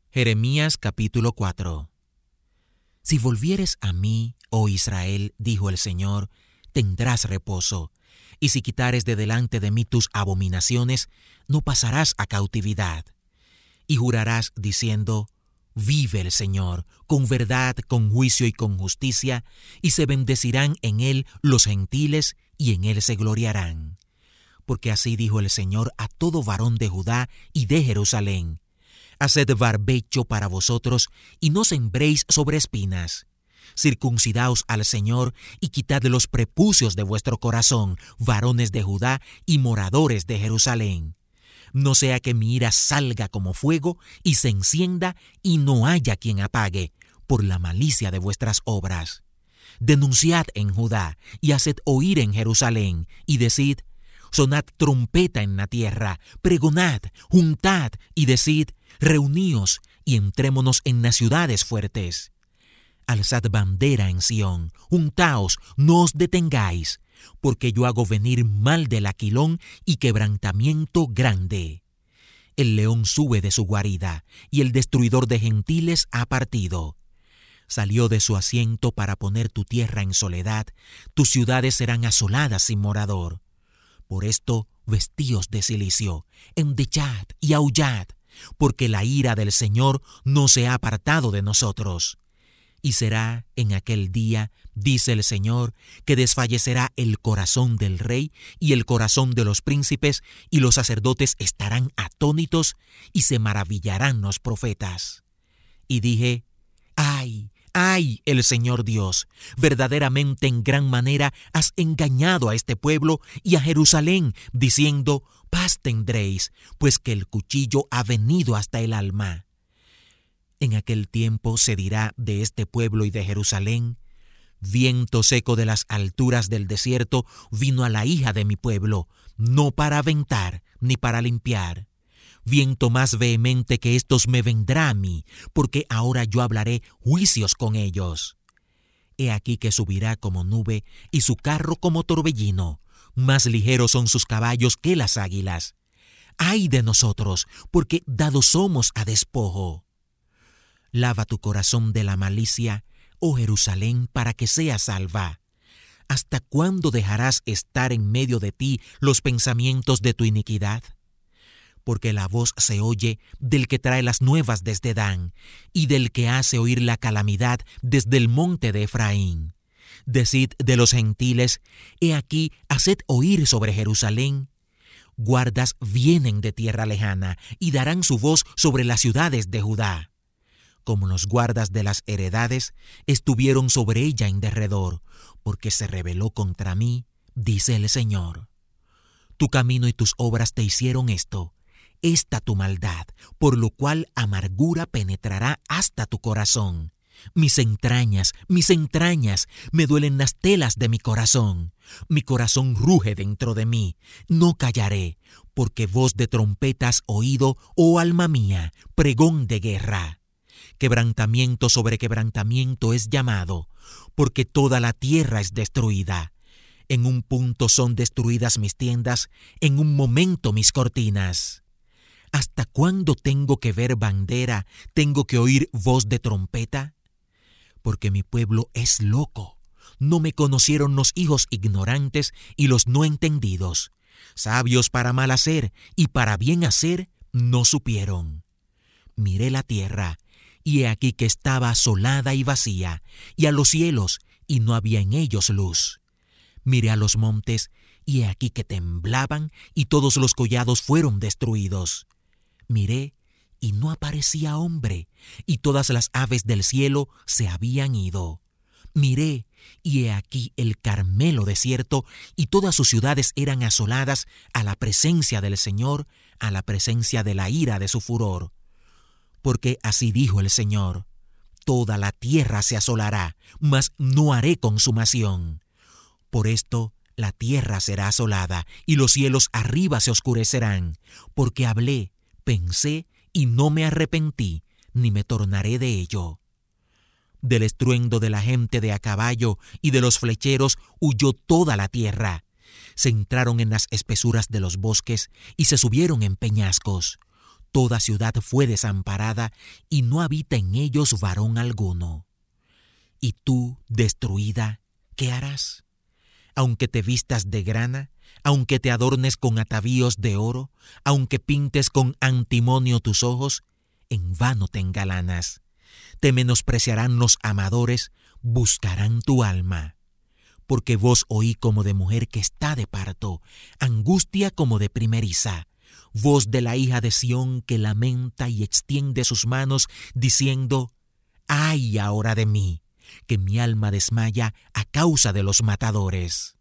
Jeremías capítulo 4. Si volvieres a mí, oh Israel, dijo el Señor, tendrás reposo, y si quitares de delante de mí tus abominaciones, no pasarás a cautividad. Y jurarás diciendo, vive el Señor, con verdad, con juicio y con justicia, y se bendecirán en él los gentiles, y en él se gloriarán. Porque así dijo el Señor a todo varón de Judá y de Jerusalén: haced barbecho para vosotros, y no sembréis sobre espinas. Circuncidaos al Señor, y quitad los prepucios de vuestro corazón, varones de Judá y moradores de Jerusalén. No sea que mi ira salga como fuego, y se encienda, y no haya quien apague, por la malicia de vuestras obras. Denunciad en Judá, y haced oír en Jerusalén, y decid: sonad trompeta en la tierra, pregonad, juntad, y decid: reuníos, y entrémonos en las ciudades fuertes. Alzad bandera en Sión, juntaos, no os detengáis, porque yo hago venir mal del aquilón y quebrantamiento grande. El león sube de su guarida, y el destruidor de gentiles ha partido. Salió de su asiento para poner tu tierra en soledad, tus ciudades serán asoladas sin morador. Por esto, vestíos de cilicio, endechad y aullad, porque la ira del Señor no se ha apartado de nosotros. Y será en aquel día, dice el Señor, que desfallecerá el corazón del rey y el corazón de los príncipes, y los sacerdotes estarán atónitos, y se maravillarán los profetas. Y dije: ¡ay! ¡Ay, el Señor Dios! Verdaderamente en gran manera has engañado a este pueblo y a Jerusalén, diciendo: paz tendréis, pues que el cuchillo ha venido hasta el alma. En aquel tiempo se dirá de este pueblo y de Jerusalén: viento seco de las alturas del desierto vino a la hija de mi pueblo, no para aventar ni para limpiar. Viento más vehemente que estos me vendrá a mí, porque ahora yo hablaré juicios con ellos. He aquí que subirá como nube y su carro como torbellino, más ligeros son sus caballos que las águilas. ¡Ay de nosotros, porque dados somos a despojo! Lava tu corazón de la malicia, oh Jerusalén, para que seas salva. ¿Hasta cuándo dejarás estar en medio de ti los pensamientos de tu iniquidad? Porque la voz se oye del que trae las nuevas desde Dan, y del que hace oír la calamidad desde el monte de Efraín. Decid de los gentiles: he aquí, haced oír sobre Jerusalén. Guardas vienen de tierra lejana, y darán su voz sobre las ciudades de Judá. Como los guardas de las heredades, estuvieron sobre ella en derredor, porque se rebeló contra mí, dice el Señor. Tu camino y tus obras te hicieron esto, esta tu maldad, por lo cual amargura penetrará hasta tu corazón. Mis entrañas, me duelen las telas de mi corazón. Mi corazón ruge dentro de mí, no callaré, porque voz de trompeta has oído, oh alma mía, pregón de guerra. Quebrantamiento sobre quebrantamiento es llamado, porque toda la tierra es destruida. En un punto son destruidas mis tiendas, en un momento mis cortinas. ¿Hasta cuándo tengo que ver bandera, tengo que oír voz de trompeta? Porque mi pueblo es loco. No me conocieron los hijos ignorantes y los no entendidos. Sabios para mal hacer y para bien hacer no supieron. Miré la tierra, y he aquí que estaba asolada y vacía, y a los cielos, y no había en ellos luz. Miré a los montes, y he aquí que temblaban, y todos los collados fueron destruidos. Miré, y no aparecía hombre, y todas las aves del cielo se habían ido. Miré, y he aquí el Carmelo desierto, y todas sus ciudades eran asoladas a la presencia del Señor, a la presencia de la ira de su furor. Porque así dijo el Señor: toda la tierra se asolará, mas no haré consumación. Por esto la tierra será asolada, y los cielos arriba se oscurecerán, porque hablé, pensé, y no me arrepentí, ni me tornaré de ello. Del estruendo de la gente de a caballo y de los flecheros huyó toda la tierra. Se entraron en las espesuras de los bosques y se subieron en peñascos. Toda ciudad fue desamparada y no habita en ellos varón alguno. Y tú, destruida, ¿qué harás? Aunque te vistas de grana, aunque te adornes con atavíos de oro, aunque pintes con antimonio tus ojos, en vano te engalanas. Te menospreciarán los amadores, buscarán tu alma. Porque voz oí como de mujer que está de parto, angustia como de primeriza, voz de la hija de Sión que lamenta y extiende sus manos, diciendo: ¡ay ahora de mí, que mi alma desmaya a causa de los matadores!